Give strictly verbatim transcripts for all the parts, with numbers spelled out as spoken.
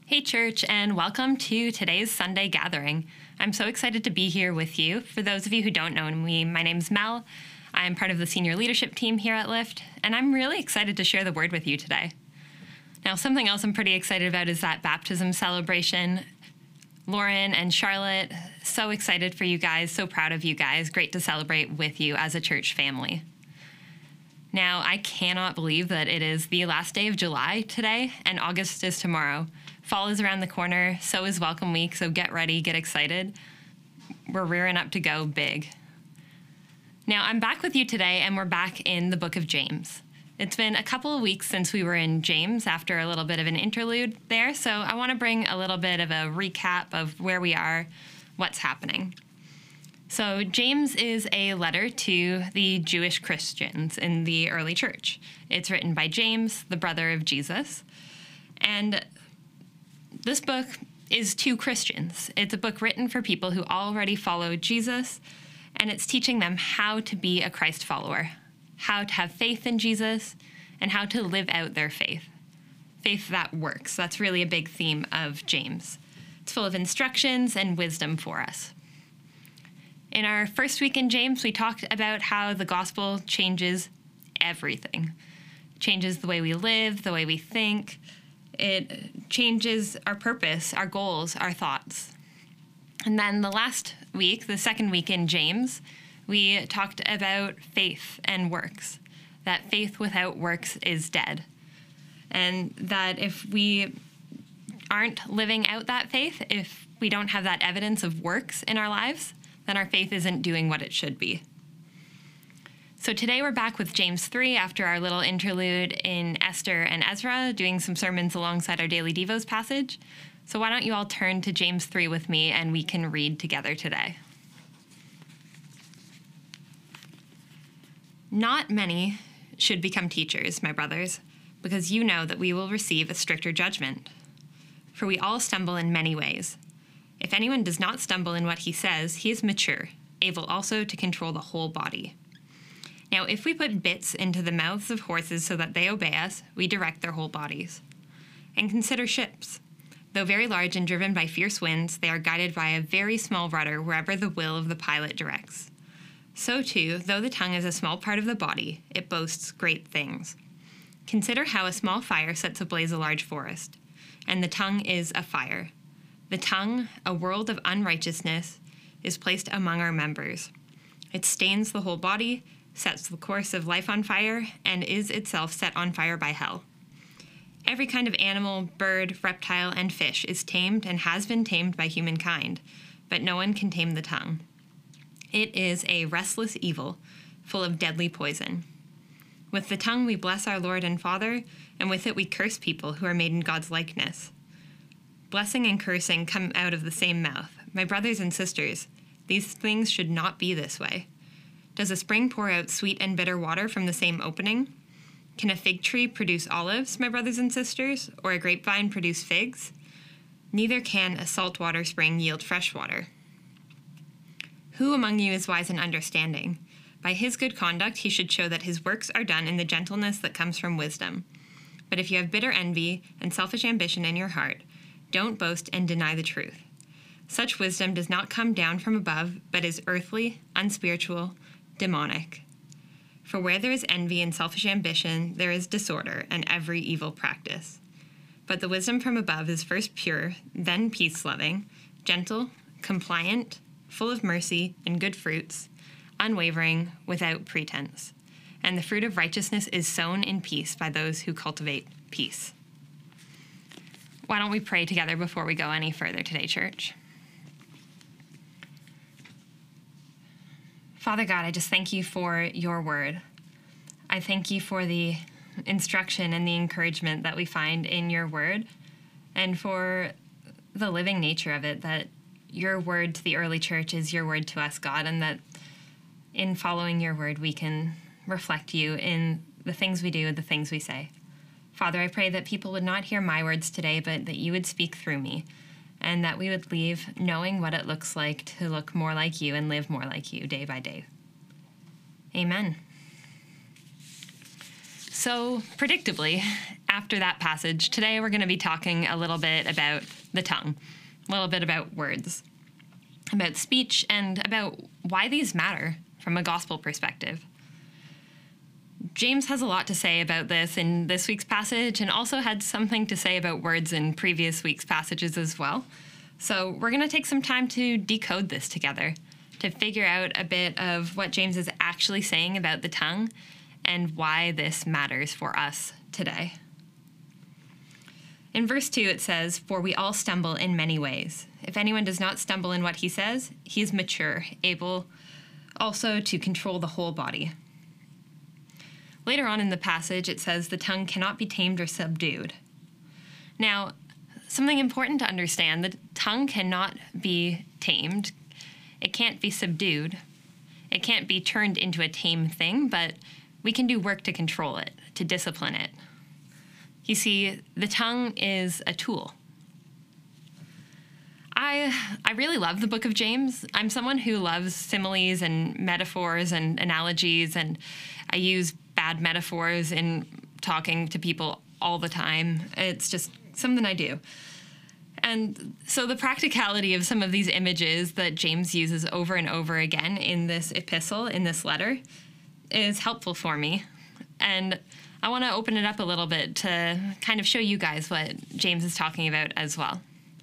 Hey, church, and welcome to today's Sunday gathering. I'm so excited to be here with you. For those of you who don't know me, my name's Mel. I'm part of the senior leadership team here at Lift, and I'm really excited to share the word with you today. Now, something else I'm pretty excited about is that baptism celebration. Lauren and Charlotte, so excited for you guys, so proud of you guys. Great to celebrate with you as a church family. Now, I cannot believe that it is the last day of July today, and August is tomorrow. Fall is around the corner, so is Welcome Week, so get ready, get excited. We're rearing up to go big. Now, I'm back with you today, and we're back in the book of James. It's been a couple of weeks since we were in James after a little bit of an interlude there, so I want to bring a little bit of a recap of where we are, what's happening. So James is a letter to the Jewish Christians in the early church. It's written by James, the brother of Jesus. And this book is to Christians. It's a book written for people who already follow Jesus, and it's teaching them how to be a Christ follower, how to have faith in Jesus, and how to live out their faith. Faith that works. That's really a big theme of James. It's full of instructions and wisdom for us. In our first week in James, we talked about how the gospel changes everything. It changes the way we live, the way we think. It changes our purpose, our goals, our thoughts. And then the last week, the second week in James, we talked about faith and works, that faith without works is dead. And that if we aren't living out that faith, if we don't have that evidence of works in our lives, then our faith isn't doing what it should be. So today we're back with James three after our little interlude in Esther and Ezra, doing some sermons alongside our daily Devos passage. So why don't you all turn to James three with me and we can read together today. Not many should become teachers, my brothers, because you know that we will receive a stricter judgment. For we all stumble in many ways. If anyone does not stumble in what he says, he is mature, able also to control the whole body. Now, if we put bits into the mouths of horses so that they obey us, we direct their whole bodies. And consider ships. Though very large and driven by fierce winds, they are guided by a very small rudder wherever the will of the pilot directs. So too, though the tongue is a small part of the body, it boasts great things. Consider how a small fire sets ablaze a large forest, and the tongue is a fire. The tongue, a world of unrighteousness, is placed among our members. It stains the whole body, sets the course of life on fire, and is itself set on fire by hell. Every kind of animal, bird, reptile, and fish is tamed and has been tamed by humankind, but no one can tame the tongue. It is a restless evil, full of deadly poison. With the tongue we bless our Lord and Father, and with it we curse people who are made in God's likeness. Blessing and cursing come out of the same mouth. My brothers and sisters, these things should not be this way. Does a spring pour out sweet and bitter water from the same opening? Can a fig tree produce olives, my brothers and sisters, or a grapevine produce figs? Neither can a saltwater spring yield fresh water. Who among you is wise and understanding? By his good conduct he should show that his works are done in the gentleness that comes from wisdom. But if you have bitter envy and selfish ambition in your heart, don't boast and deny the truth. Such wisdom does not come down from above, but is earthly, unspiritual, demonic. For where there is envy and selfish ambition, there is disorder and every evil practice. But the wisdom from above is first pure, then peace-loving, gentle, compliant, full of mercy and good fruits, unwavering, without pretense. And the fruit of righteousness is sown in peace by those who cultivate peace. Why don't we pray together before we go any further today, church? Father God, I just thank you for your word. I thank you for the instruction and the encouragement that we find in your word, and for the living nature of it, that your word to the early church is your word to us, God, and that in following your word, we can reflect you in the things we do and the things we say. Father, I pray that people would not hear my words today, but that you would speak through me, and that we would leave knowing what it looks like to look more like you and live more like you day by day. Amen. So, predictably, after that passage, today we're going to be talking a little bit about the tongue, a little bit about words, about speech, and about why these matter from a gospel perspective. James has a lot to say about this in this week's passage, and also had something to say about words in previous week's passages as well. So we're going to take some time to decode this together, to figure out a bit of what James is actually saying about the tongue and why this matters for us today. In verse two, it says, "For we all stumble in many ways. If anyone does not stumble in what he says, he is mature, able also to control the whole body." Later on in the passage, it says the tongue cannot be tamed or subdued. Now, something important to understand, the tongue cannot be tamed. It can't be subdued. It can't be turned into a tame thing, but we can do work to control it, to discipline it. You see, the tongue is a tool. I I really love the book of James. I'm someone who loves similes and metaphors and analogies, and I use bad metaphors in talking to people all the time. It's just something I do. And so the practicality of some of these images that James uses over and over again in this epistle, in this letter, is helpful for me. And I want to open it up a little bit to kind of show you guys what James is talking about as well.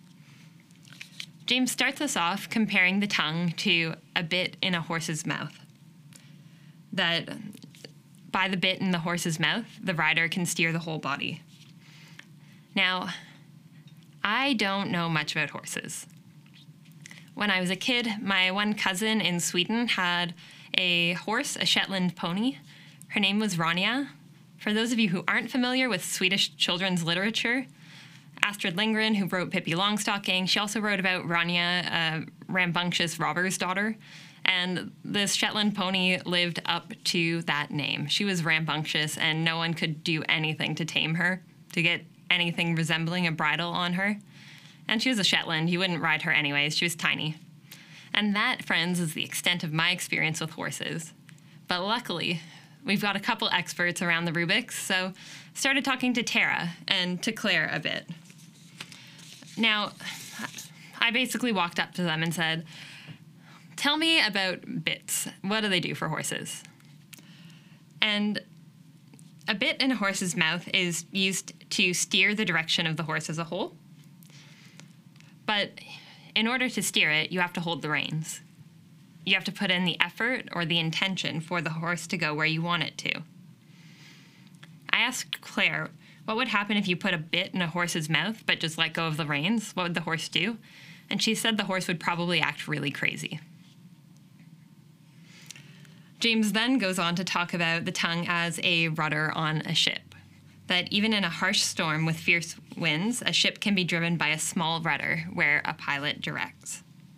James starts us off comparing the tongue to a bit in a horse's mouth. That by the bit in the horse's mouth, the rider can steer the whole body. Now, I don't know much about horses. When I was a kid, my one cousin in Sweden had a horse, a Shetland pony. Her name was Ronja. For those of you who aren't familiar with Swedish children's literature, Astrid Lindgren, who wrote Pippi Longstocking, she also wrote about Ronja, a rambunctious robber's daughter. And this Shetland pony lived up to that name. She was rambunctious, and no one could do anything to tame her, to get anything resembling a bridle on her. And she was a Shetland. You wouldn't ride her anyways. She was tiny. And that, friends, is the extent of my experience with horses. But luckily, we've got a couple experts around the Rubiks, so started talking to Tara and to Claire a bit. Now, I basically walked up to them and said, "Tell me about bits. What do they do for horses?" And a bit in a horse's mouth is used to steer the direction of the horse as a whole. But in order to steer it, you have to hold the reins. You have to put in the effort or the intention for the horse to go where you want it to. I asked Claire, what would happen if you put a bit in a horse's mouth but just let go of the reins? What would the horse do? And she said the horse would probably act really crazy. James then goes on to talk about the tongue as a rudder on a ship. That even in a harsh storm with fierce winds, a ship can be driven by a small rudder where a pilot directs.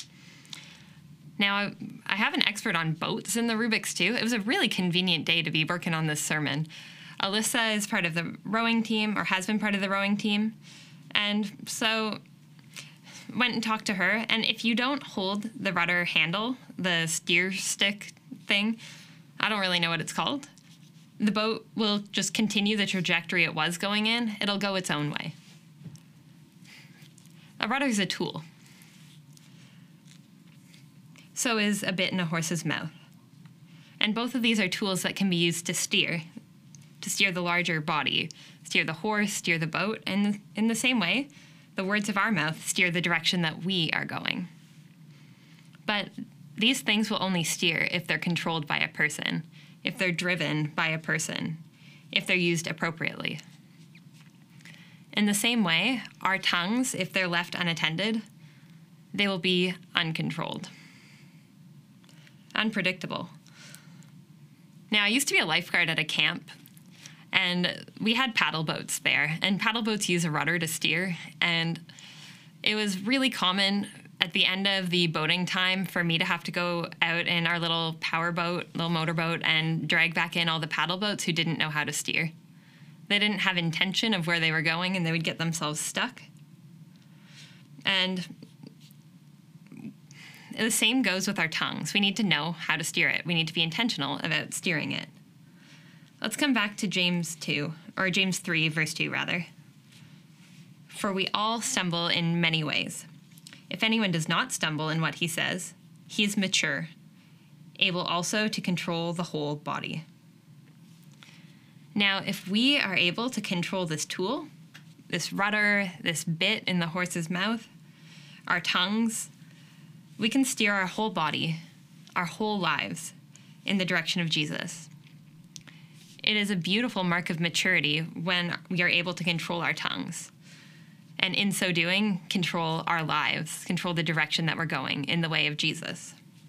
Now, I have an expert on boats in the Rubiks too. It was a really convenient day to be working on this sermon. Alyssa is part of the rowing team, or has been part of the rowing team. And so went and talked to her. And if you don't hold the rudder handle, the steer stick thing, I don't really know what it's called, the boat will just continue the trajectory it was going in. It'll go its own way. A rudder is a tool. So is a bit in a horse's mouth. And both of these are tools that can be used to steer, to steer the larger body, steer the horse, steer the boat, and in the same way, the words of our mouth steer the direction that we are going. But these things will only steer if they're controlled by a person, if they're driven by a person, if they're used appropriately. In the same way, our tongues, if they're left unattended, they will be uncontrolled, unpredictable. Now, I used to be a lifeguard at a camp, and we had paddle boats there, and paddle boats use a rudder to steer, and it was really common at the end of the boating time for me to have to go out in our little power boat, little motorboat, and drag back in all the paddle boats who didn't know how to steer. They didn't have intention of where they were going, and they would get themselves stuck. And the same goes with our tongues. We need to know how to steer it. We need to be intentional about steering it. Let's come back to James two, or James three, verse two, rather. For we all stumble in many ways. If anyone does not stumble in what he says, he is mature, able also to control the whole body. Now, if we are able to control this tool, this rudder, this bit in the horse's mouth, our tongues, we can steer our whole body, our whole lives, in the direction of Jesus. It is a beautiful mark of maturity when we are able to control our tongues, and in so doing, control our lives, control the direction that we're going in the way of Jesus.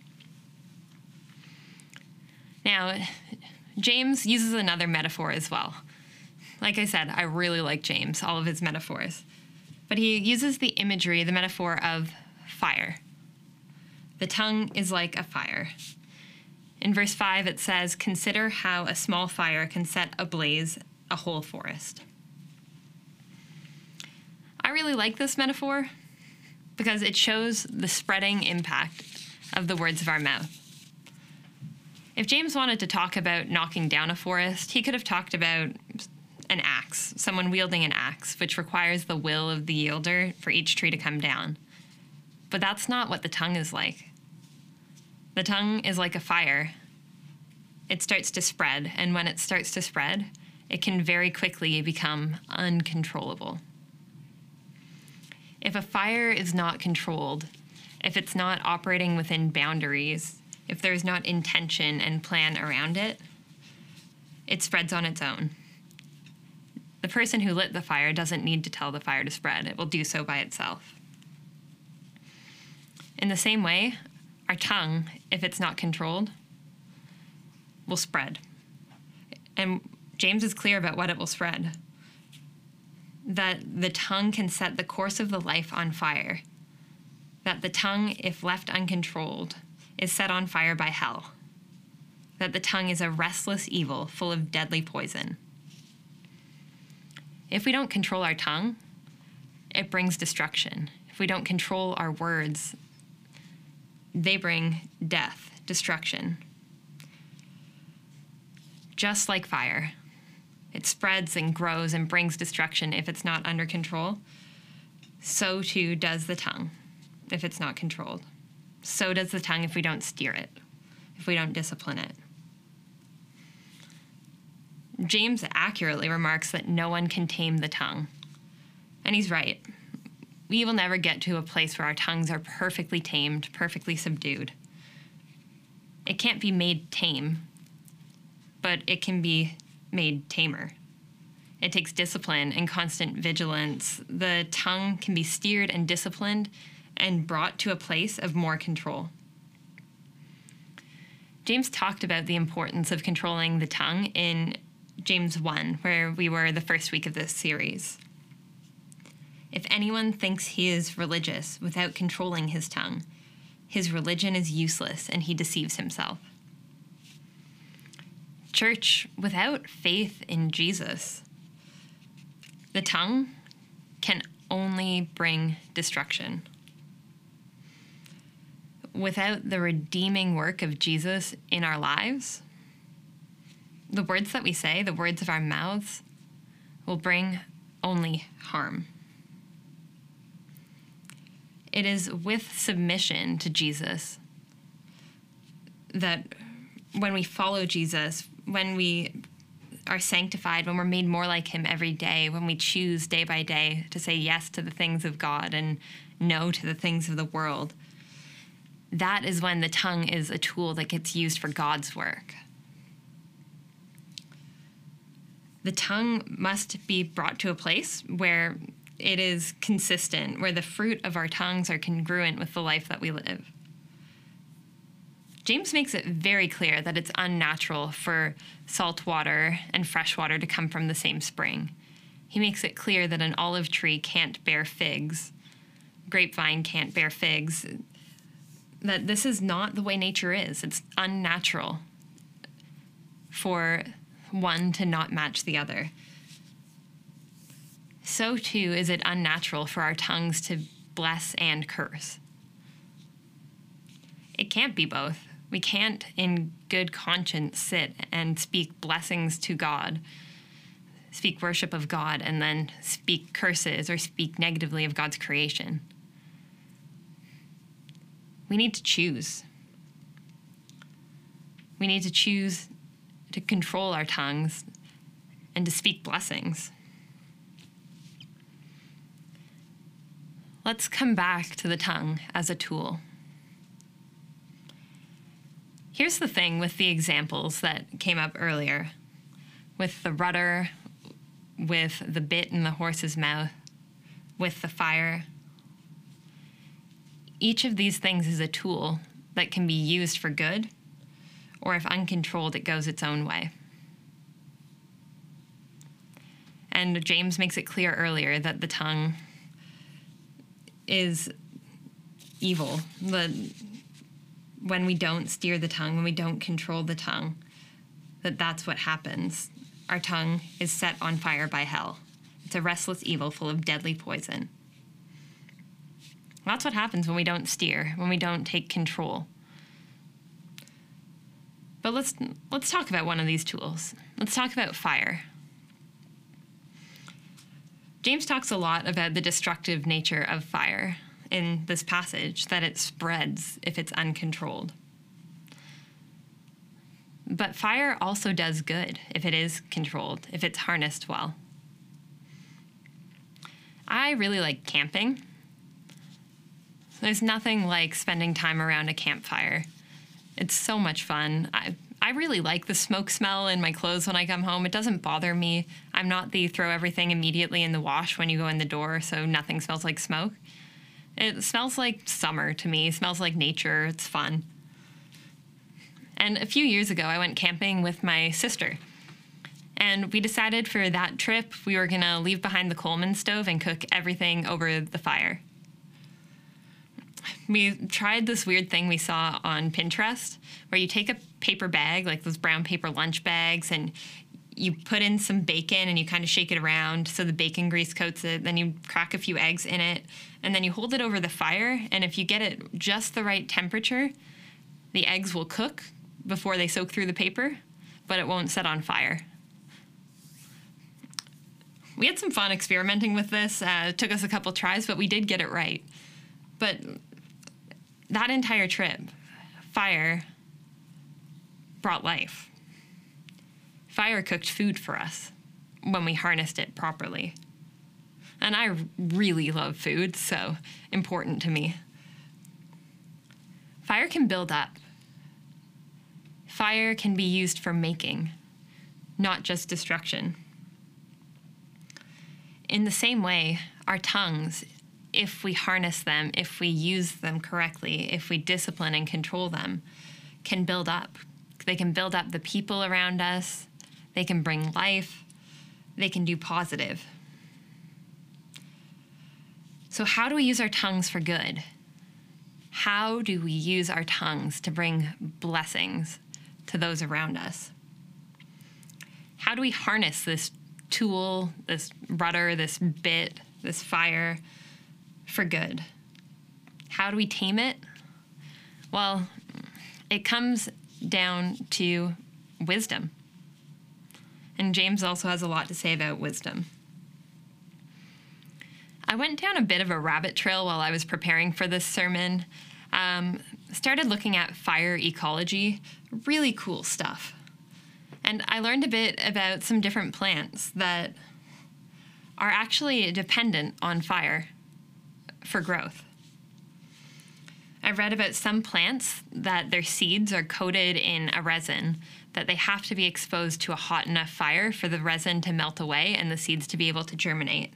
Now, James uses another metaphor as well. Like I said, I really like James, all of his metaphors. But he uses the imagery, the metaphor of fire. The tongue is like a fire. In verse five, it says, "Consider how a small fire can set ablaze a whole forest." I really like this metaphor because it shows the spreading impact of the words of our mouth. If James wanted to talk about knocking down a forest, he could have talked about an axe, someone wielding an axe, which requires the will of the yielder for each tree to come down. But that's not what the tongue is like. The tongue is like a fire. It starts to spread, and when it starts to spread, it can very quickly become uncontrollable. If a fire is not controlled, if it's not operating within boundaries, if there's not intention and plan around it, it spreads on its own. The person who lit the fire doesn't need to tell the fire to spread. It will do so by itself. In the same way, our tongue, if it's not controlled, will spread. And James is clear about what it will spread. That the tongue can set the course of the life on fire. That the tongue, if left uncontrolled, is set on fire by hell. That the tongue is a restless evil full of deadly poison. If we don't control our tongue, it brings destruction. If we don't control our words, they bring death, destruction. Just like fire, it spreads and grows and brings destruction if it's not under control. So too does the tongue if it's not controlled. So does the tongue if we don't steer it, if we don't discipline it. James accurately remarks that no one can tame the tongue. And he's right. We will never get to a place where our tongues are perfectly tamed, perfectly subdued. It can't be made tame, but it can be made tamer. It takes discipline and constant vigilance. The tongue can be steered and disciplined and brought to a place of more control. James talked about the importance of controlling the tongue in James one, where we were the first week of this series. If anyone thinks he is religious without controlling his tongue, his religion is useless and he deceives himself. Church, without faith in Jesus, the tongue can only bring destruction. Without the redeeming work of Jesus in our lives, the words that we say, the words of our mouths, will bring only harm. It is with submission to Jesus that when we follow Jesus, when we are sanctified, when we're made more like him every day, when we choose day by day to say yes to the things of God and no to the things of the world, that is when the tongue is a tool that gets used for God's work. The tongue must be brought to a place where it is consistent, where the fruit of our tongues are congruent with the life that we live. James makes it very clear that it's unnatural for salt water and fresh water to come from the same spring. He makes it clear that an olive tree can't bear figs, grapevine can't bear figs, that this is not the way nature is. It's unnatural for one to not match the other. So too is it unnatural for our tongues to bless and curse. It can't be both. We can't, in good conscience, sit and speak blessings to God, speak worship of God and then speak curses or speak negatively of God's creation. We need to choose. We need to choose to control our tongues and to speak blessings. Let's come back to the tongue as a tool. Here's the thing with the examples that came up earlier, with the rudder, with the bit in the horse's mouth, with the fire. Each of these things is a tool that can be used for good, or if uncontrolled, it goes its own way. And James makes it clear earlier that the tongue is evil. The, when we don't steer the tongue, when we don't control the tongue, that that's what happens. Our tongue is set on fire by hell. It's a restless evil full of deadly poison. That's what happens when we don't steer, when we don't take control. But let's let's talk about one of these tools. Let's talk about fire. James talks a lot about the destructive nature of fire in this passage, that it spreads if it's uncontrolled. But fire also does good if it is controlled, if it's harnessed well. I really like camping. There's nothing like spending time around a campfire. It's so much fun. I, I really like the smoke smell in my clothes when I come home. It doesn't bother me. I'm not the throw everything immediately in the wash when you go in the door, so nothing smells like smoke. It smells like summer to me. It smells like nature. It's fun. And a few years ago, I went camping with my sister. And we decided for that trip, we were going to leave behind the Coleman stove and cook everything over the fire. We tried this weird thing we saw on Pinterest, where you take a paper bag, like those brown paper lunch bags, and you put in some bacon and you kind of shake it around so the bacon grease coats it. Then you crack a few eggs in it, and then you hold it over the fire. And if you get it just the right temperature, the eggs will cook before they soak through the paper, but it won't set on fire. We had some fun experimenting with this. Uh, it took us a couple tries, but we did get it right. But that entire trip, fire brought life. Fire cooked food for us when we harnessed it properly. And I really love food, so important to me. Fire can build up. Fire can be used for making, not just destruction. In the same way, our tongues, if we harness them, if we use them correctly, if we discipline and control them, can build up. They can build up the people around us. They can bring life. They can do positive. So how do we use our tongues for good? How do we use our tongues to bring blessings to those around us? How do we harness this tool, this rudder, this bit, this fire for good? How do we tame it? Well, it comes down to wisdom. And James also has a lot to say about wisdom. I went down a bit of a rabbit trail while I was preparing for this sermon. Um, started looking at fire ecology, really cool stuff. And I learned a bit about some different plants that are actually dependent on fire for growth. I read about some plants that their seeds are coated in a resin, that they have to be exposed to a hot enough fire for the resin to melt away and the seeds to be able to germinate.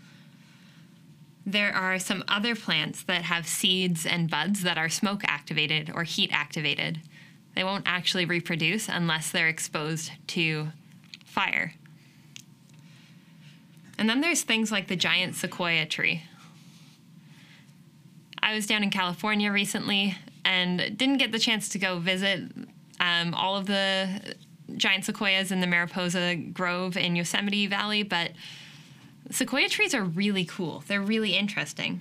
There are some other plants that have seeds and buds that are smoke activated or heat activated. They won't actually reproduce unless they're exposed to fire. And then there's things like the giant sequoia tree. I was down in California recently and didn't get the chance to go visit um, all of the giant sequoias in the Mariposa Grove in Yosemite Valley, but sequoia trees are really cool. They're really interesting.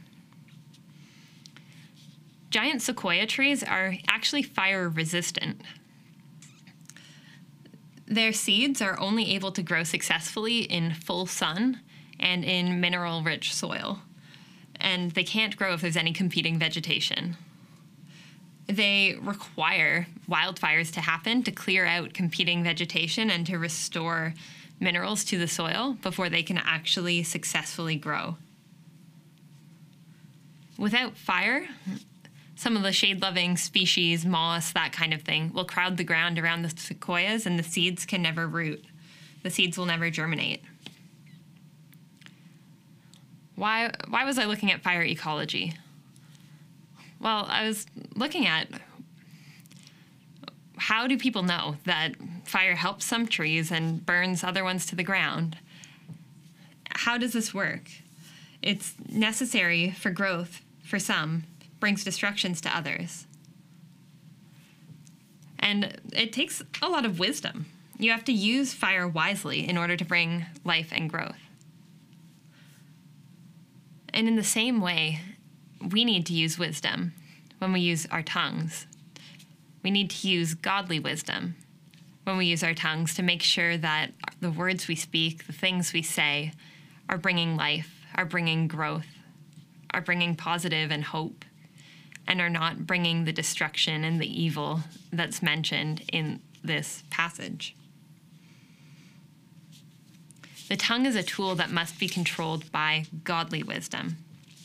Giant sequoia trees are actually fire resistant. Their seeds are only able to grow successfully in full sun and in mineral-rich soil, and they can't grow if there's any competing vegetation. They require wildfires to happen to clear out competing vegetation and to restore minerals to the soil before they can actually successfully grow. Without fire, some of the shade-loving species, moss, that kind of thing, will crowd the ground around the sequoias, and the seeds can never root. The seeds will never germinate. Why, why was I looking at fire ecology? Well, I was looking at how do people know that fire helps some trees and burns other ones to the ground? How does this work? It's necessary for growth for some, brings destructions to others. And it takes a lot of wisdom. You have to use fire wisely in order to bring life and growth. And in the same way, we need to use wisdom when we use our tongues. We need to use godly wisdom when we use our tongues to make sure that the words we speak, the things we say, are bringing life, are bringing growth, are bringing positive and hope, and are not bringing the destruction and the evil that's mentioned in this passage. The tongue is a tool that must be controlled by godly wisdom.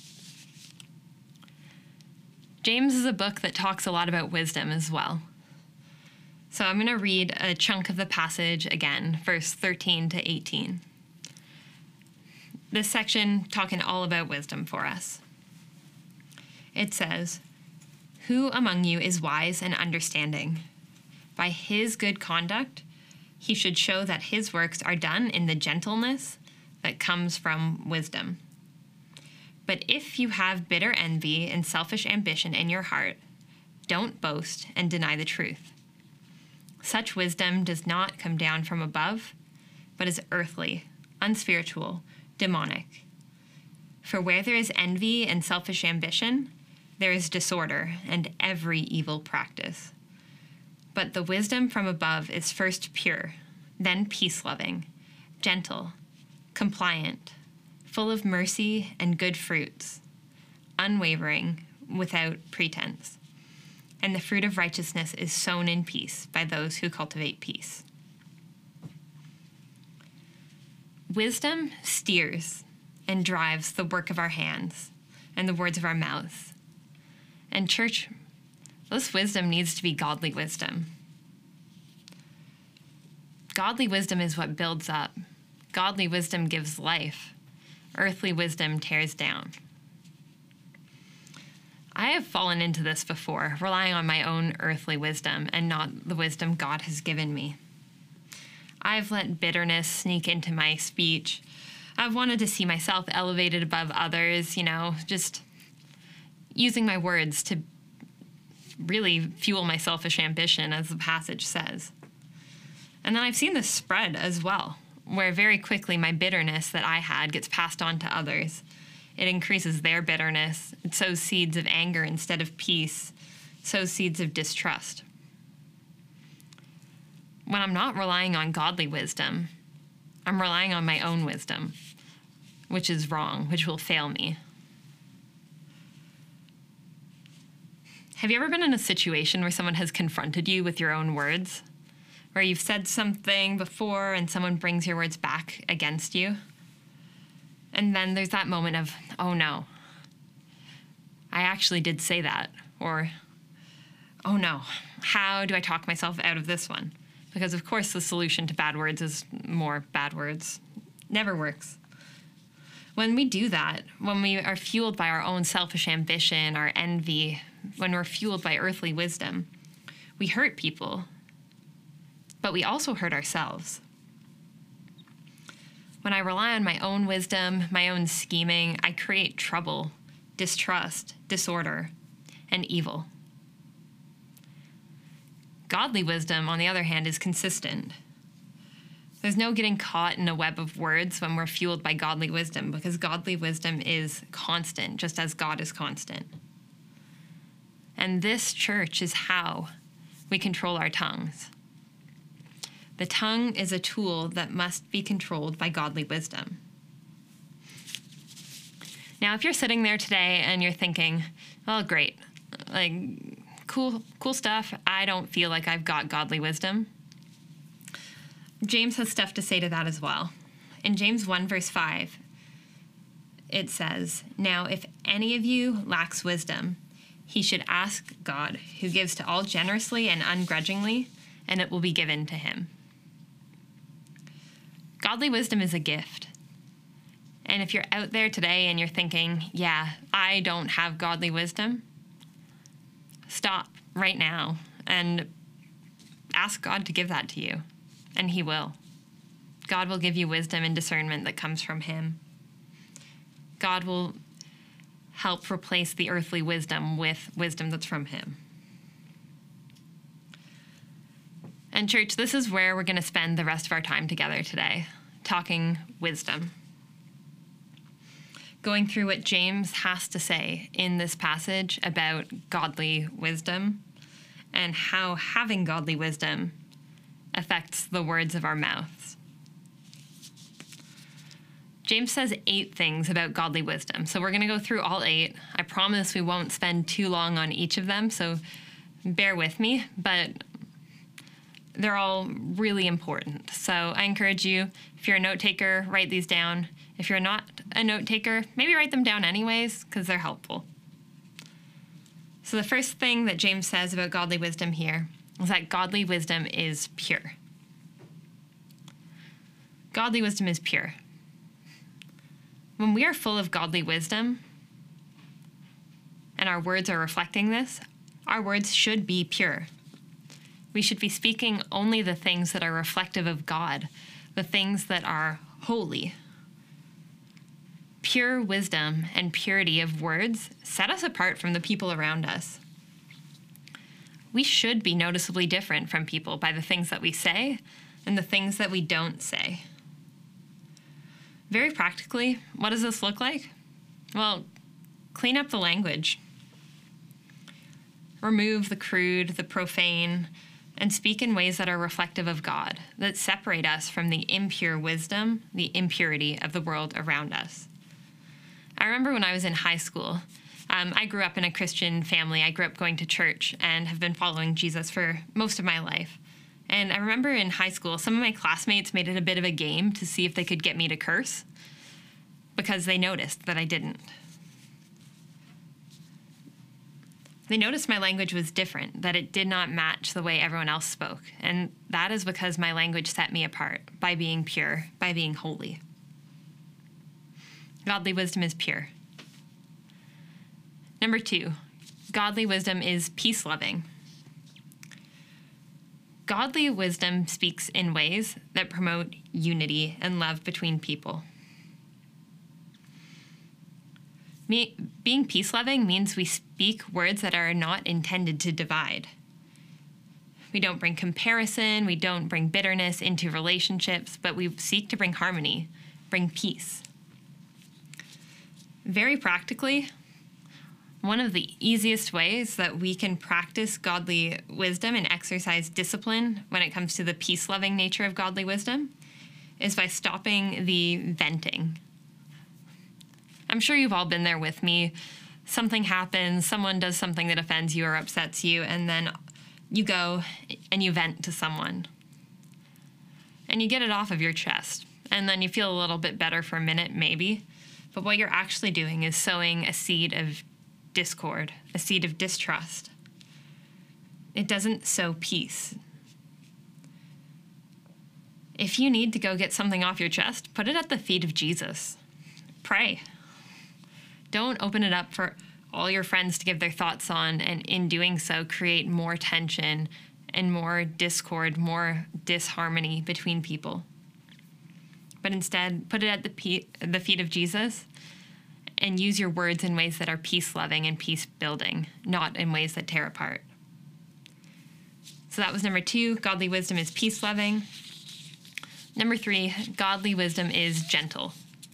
James is a book that talks a lot about wisdom as well. So I'm going to read a chunk of the passage again, verse thirteen to eighteen. This section talking all about wisdom for us. It says, "Who among you is wise and understanding? By his good conduct, he should show that his works are done in the gentleness that comes from wisdom. But if you have bitter envy and selfish ambition in your heart, don't boast and deny the truth. Such wisdom does not come down from above, but is earthly, unspiritual, demonic. For where there is envy and selfish ambition, there is disorder and every evil practice. But the wisdom from above is first pure, then peace-loving, gentle, compliant, full of mercy and good fruits, unwavering, without pretense. And the fruit of righteousness is sown in peace by those who cultivate peace." Wisdom steers and drives the work of our hands and the words of our mouths. And church, this wisdom needs to be godly wisdom. Godly wisdom is what builds up. Godly wisdom gives life. Earthly wisdom tears down. I have fallen into this before, relying on my own earthly wisdom and not the wisdom God has given me. I've let bitterness sneak into my speech. I've wanted to see myself elevated above others, you know, just using my words to really fuel my selfish ambition, as the passage says. And then I've seen this spread as well, where very quickly my bitterness that I had gets passed on to others. It increases their bitterness. It sows seeds of anger instead of peace, sows seeds of distrust. When I'm not relying on godly wisdom, I'm relying on my own wisdom, which is wrong, which will fail me. Have you ever been in a situation where someone has confronted you with your own words? Where you've said something before and someone brings your words back against you? And then there's that moment of, oh no, I actually did say that. Or, oh no, how do I talk myself out of this one? Because of course the solution to bad words is more bad words. Never works. When we do that, when we are fueled by our own selfish ambition, our envy, when we're fueled by earthly wisdom, we hurt people, but we also hurt ourselves. When I rely on my own wisdom, my own scheming, I create trouble, distrust, disorder, and evil. Godly wisdom, on the other hand, is consistent. There's no getting caught in a web of words when we're fueled by godly wisdom, because godly wisdom is constant, just as God is constant. And this church is how we control our tongues. The tongue is a tool that must be controlled by godly wisdom. Now, if you're sitting there today and you're thinking, well, great, like, cool, cool stuff. I don't feel like I've got godly wisdom. James has stuff to say to that as well. In James one, verse five, it says, "Now, if any of you lacks wisdom, he should ask God, who gives to all generously and ungrudgingly, and it will be given to him." Godly wisdom is a gift. And if you're out there today and you're thinking, yeah, I don't have godly wisdom, stop right now and ask God to give that to you, and he will. God will give you wisdom and discernment that comes from him. God will help replace the earthly wisdom with wisdom that's from him. And church, this is where we're going to spend the rest of our time together today, talking wisdom. Going through what James has to say in this passage about godly wisdom and how having godly wisdom affects the words of our mouths. James says eight things about godly wisdom. So we're going to go through all eight. I promise we won't spend too long on each of them, so bear with me, but they're all really important. So I encourage you, if you're a note taker, write these down. If you're not a note taker, maybe write them down anyways, because they're helpful. So the first thing that James says about godly wisdom here is that godly wisdom is pure. Godly wisdom is pure. When we are full of godly wisdom, and our words are reflecting this, our words should be pure. We should be speaking only the things that are reflective of God, the things that are holy. Pure wisdom and purity of words set us apart from the people around us. We should be noticeably different from people by the things that we say and the things that we don't say. Very practically, what does this look like? Well, clean up the language. Remove the crude, the profane, and speak in ways that are reflective of God, that separate us from the impure wisdom, the impurity of the world around us. I remember when I was in high school, um, I grew up in a Christian family. I grew up going to church and have been following Jesus for most of my life. And I remember in high school, some of my classmates made it a bit of a game to see if they could get me to curse because they noticed that I didn't. They noticed my language was different, that it did not match the way everyone else spoke. And that is because my language set me apart by being pure, by being holy. Godly wisdom is pure. Number two, godly wisdom is peace-loving. Godly wisdom speaks in ways that promote unity and love between people. Me, being peace-loving means we speak words that are not intended to divide. We don't bring comparison, we don't bring bitterness into relationships, but we seek to bring harmony, bring peace. Very practically, one of the easiest ways that we can practice godly wisdom and exercise discipline when it comes to the peace-loving nature of godly wisdom is by stopping the venting. I'm sure you've all been there with me. Something happens, someone does something that offends you or upsets you, and then you go and you vent to someone. And you get it off of your chest, and then you feel a little bit better for a minute, maybe. But what you're actually doing is sowing a seed of discord, a seed of distrust. It doesn't sow peace. If you need to go get something off your chest, put it at the feet of Jesus. Pray. Don't open it up for all your friends to give their thoughts on, and in doing so, create more tension and more discord, more disharmony between people. But instead, put it at the, pe- the feet of Jesus and use your words in ways that are peace-loving and peace-building, not in ways that tear apart. So that was number two. Godly wisdom is peace-loving. Number three, godly wisdom is gentle.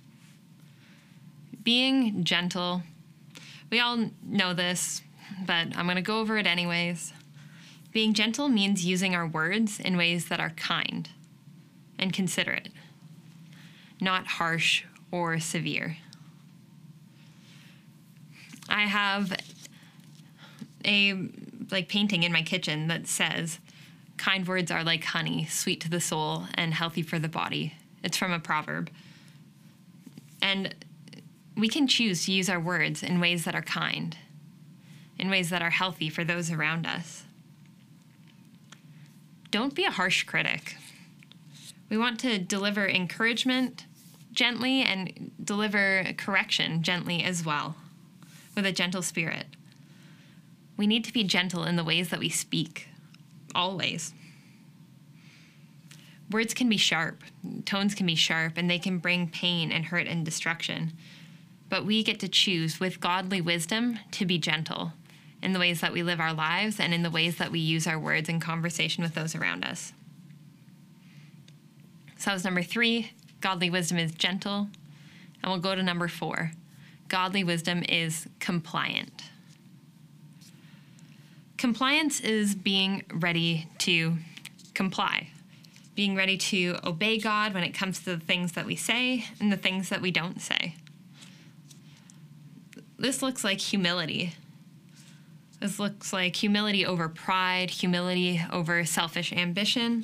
Being gentle, we all know this, but I'm going to go over it anyways. Being gentle means using our words in ways that are kind and considerate, not harsh or severe. I have a like painting in my kitchen that says, "Kind words are like honey, sweet to the soul and healthy for the body." It's from a proverb. And we can choose to use our words in ways that are kind, in ways that are healthy for those around us. Don't be a harsh critic. We want to deliver encouragement gently and deliver correction gently as well, with a gentle spirit. We need to be gentle in the ways that we speak, always. Words can be sharp, tones can be sharp, and they can bring pain and hurt and destruction. But we get to choose with godly wisdom to be gentle in the ways that we live our lives and in the ways that we use our words in conversation with those around us. So that was number three, godly wisdom is gentle. And we'll go to number four, godly wisdom is compliant. Compliance is being ready to comply, being ready to obey God when it comes to the things that we say and the things that we don't say. This looks like humility. This looks like humility over pride, humility over selfish ambition.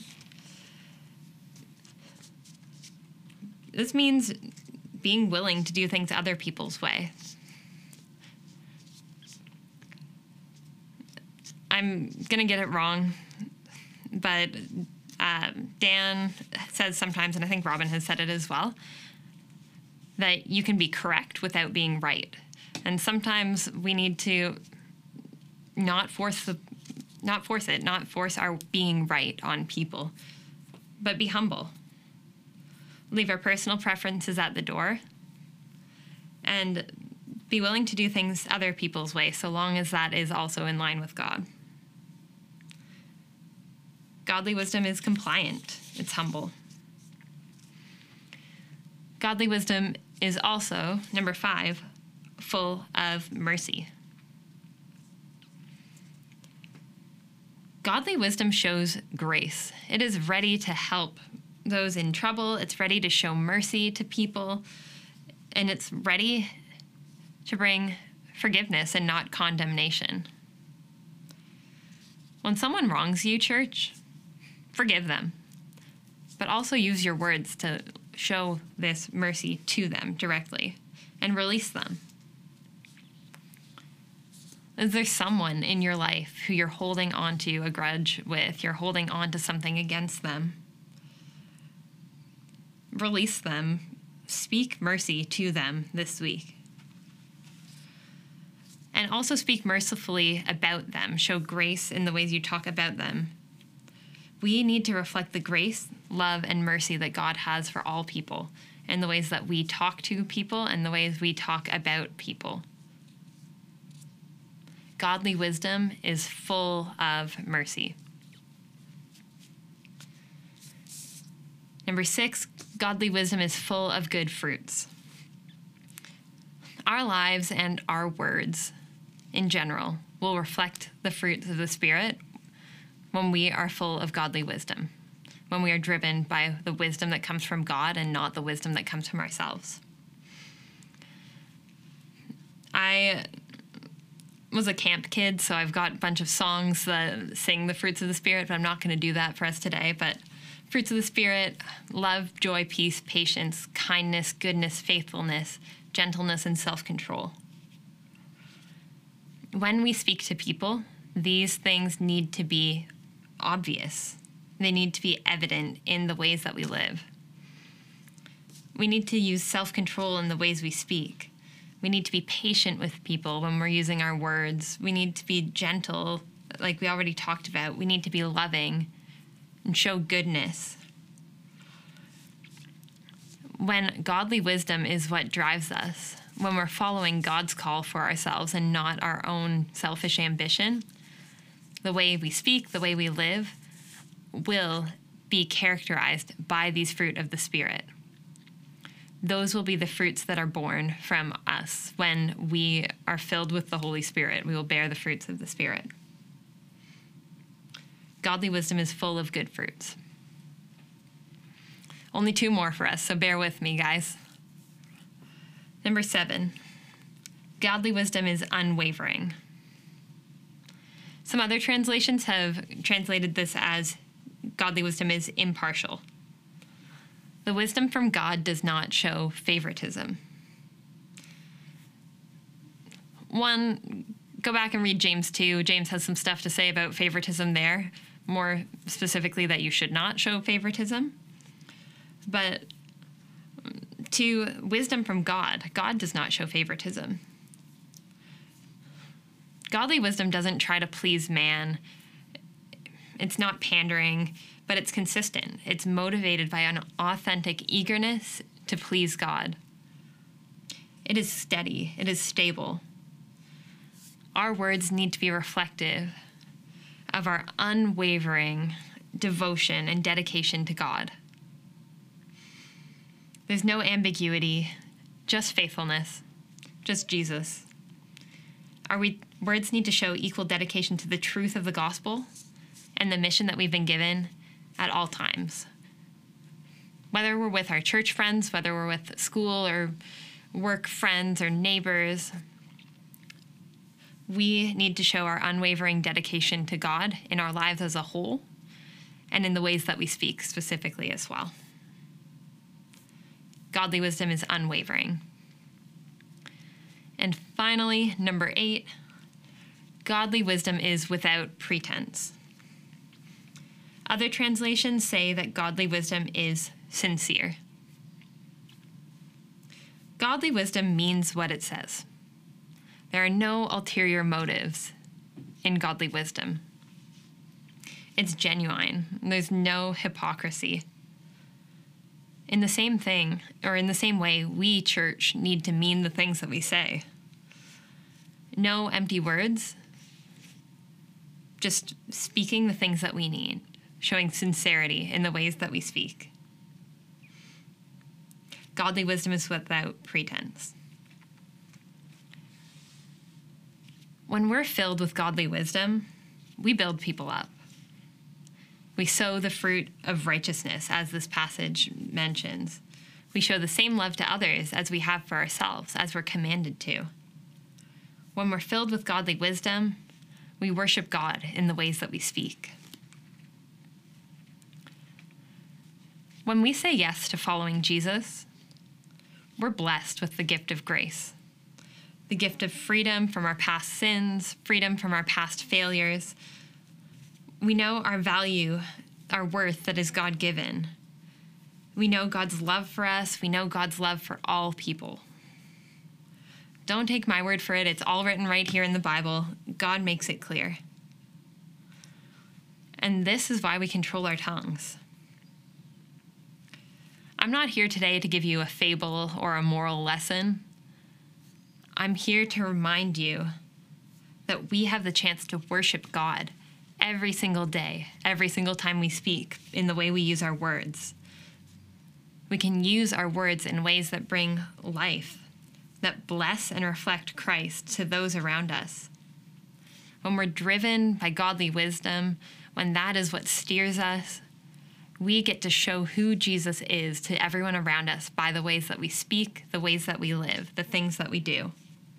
This means being willing to do things other people's way. I'm going to get it wrong, but uh, Dan says sometimes, and I think Robin has said it as well, that you can be correct without being right. And sometimes we need to not force the, not force it, not force our being right on people, but be humble. Leave our personal preferences at the door and be willing to do things other people's way, so long as that is also in line with God. Godly wisdom is compliant. It's humble. Godly wisdom is also, number five, full of mercy. Godly wisdom shows grace. It is ready to help those in trouble. It's ready to show mercy to people. And it's ready to bring forgiveness and not condemnation. When someone wrongs you, church, forgive them. But also use your words to show this mercy to them directly and release them. Is there someone in your life who you're holding on to a grudge with? You're holding on to something against them? Release them. Speak mercy to them this week. And also speak mercifully about them. Show grace in the ways you talk about them. We need to reflect the grace, love, and mercy that God has for all people in the ways that we talk to people and the ways we talk about people. Godly wisdom is full of mercy. Number six, godly wisdom is full of good fruits. Our lives and our words in general will reflect the fruits of the Spirit when we are full of godly wisdom, when we are driven by the wisdom that comes from God and not the wisdom that comes from ourselves. I was a camp kid, so I've got a bunch of songs that sing the fruits of the Spirit, but I'm not going to do that for us today. But fruits of the Spirit, love, joy, peace, patience, kindness, goodness, faithfulness, gentleness, and self-control. When we speak to people, these things need to be obvious. They need to be evident in the ways that we live. We need to use self-control in the ways we speak. We need to be patient with people when we're using our words. We need to be gentle, like we already talked about. We need to be loving and show goodness. When godly wisdom is what drives us, when we're following God's call for ourselves and not our own selfish ambition, the way we speak, the way we live, will be characterized by these fruit of the Spirit. Those will be the fruits that are born from us when we are filled with the Holy Spirit. We will bear the fruits of the Spirit. Godly wisdom is full of good fruits. Only two more for us, so bear with me, guys. Number seven, godly wisdom is unwavering. Some other translations have translated this as godly wisdom is impartial. The wisdom from God does not show favoritism. One, go back and read James two. James has some stuff to say about favoritism there, more specifically that you should not show favoritism. But to wisdom from God, God does not show favoritism. Godly wisdom doesn't try to please man. It's not pandering, but it's consistent. It's motivated by an authentic eagerness to please God. It is steady. It is stable. Our words need to be reflective of our unwavering devotion and dedication to God. There's no ambiguity, just faithfulness, just Jesus. Our we, words need to show equal dedication to the truth of the gospel and the mission that we've been given at all times. Whether we're with our church friends, whether we're with school or work friends or neighbors, we need to show our unwavering dedication to God in our lives as a whole and in the ways that we speak specifically as well. Godly wisdom is unwavering. And finally, number eight, godly wisdom is without pretense. Other translations say that godly wisdom is sincere. Godly wisdom means what it says. There are no ulterior motives in godly wisdom. It's genuine. There's no hypocrisy. In the same thing, or in the same way, we, church, need to mean the things that we say. No empty words, just speaking the things that we need, showing sincerity in the ways that we speak. Godly wisdom is without pretense. When we're filled with godly wisdom, we build people up. We sow the fruit of righteousness, as this passage mentions. We show the same love to others as we have for ourselves, as we're commanded to. When we're filled with godly wisdom, we worship God in the ways that we speak. When we say yes to following Jesus, we're blessed with the gift of grace, the gift of freedom from our past sins, freedom from our past failures. We know our value, our worth that is God-given. We know God's love for us. We know God's love for all people. Don't take my word for it. It's all written right here in the Bible. God makes it clear. And this is why we control our tongues. I'm not here today to give you a fable or a moral lesson. I'm here to remind you that we have the chance to worship God every single day, every single time we speak, in the way we use our words. We can use our words in ways that bring life, that bless and reflect Christ to those around us. When we're driven by godly wisdom, when that is what steers us, we get to show who Jesus is to everyone around us by the ways that we speak, the ways that we live, the things that we do.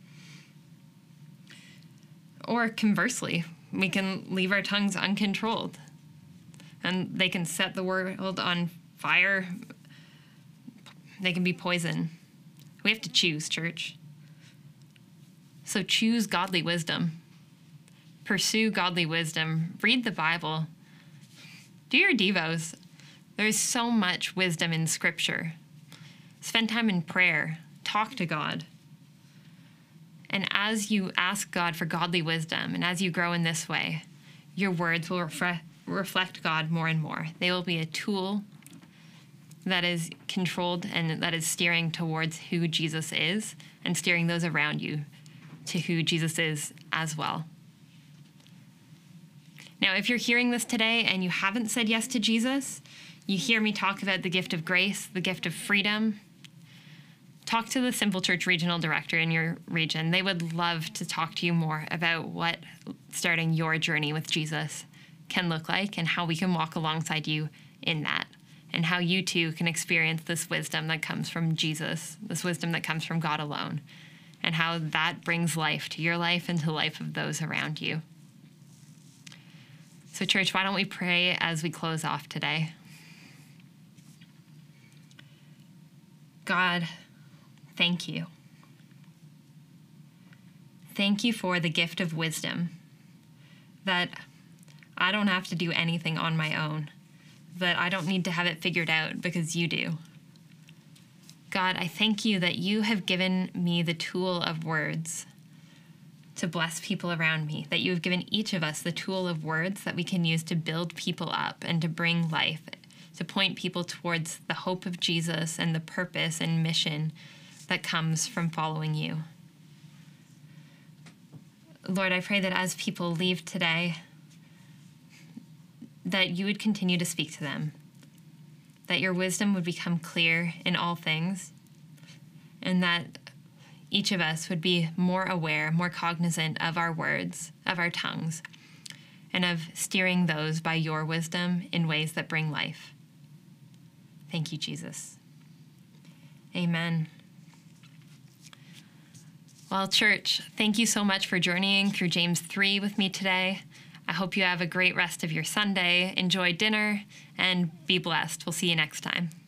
Or conversely, we can leave our tongues uncontrolled, and they can set the world on fire. They can be poison. We have to choose, church. So choose godly wisdom. Pursue godly wisdom. Read the Bible. Do your devos. There is so much wisdom in Scripture. Spend time in prayer. Talk to God. And as you ask God for godly wisdom, and as you grow in this way, your words will refre- reflect God more and more. They will be a tool that is controlled and that is steering towards who Jesus is and steering those around you to who Jesus is as well. Now, if you're hearing this today and you haven't said yes to Jesus, you hear me talk about the gift of grace, the gift of freedom, talk to the Simple Church Regional Director in your region. They would love to talk to you more about what starting your journey with Jesus can look like and how we can walk alongside you in that, and how you too can experience this wisdom that comes from Jesus, this wisdom that comes from God alone, and how that brings life to your life and to the life of those around you. So, church, why don't we pray as we close off today? God, thank you. Thank you for the gift of wisdom, that I don't have to do anything on my own, that I don't need to have it figured out because you do. God, I thank you that you have given me the tool of words to bless people around me, that you have given each of us the tool of words that we can use to build people up and to bring life, to point people towards the hope of Jesus and the purpose and mission that comes from following you. Lord, I pray that as people leave today, that you would continue to speak to them, that your wisdom would become clear in all things, and that each of us would be more aware, more cognizant of our words, of our tongues, and of steering those by your wisdom in ways that bring life. Thank you, Jesus. Amen. Well, church, thank you so much for journeying through James three with me today. I hope you have a great rest of your Sunday. Enjoy dinner and be blessed. We'll see you next time.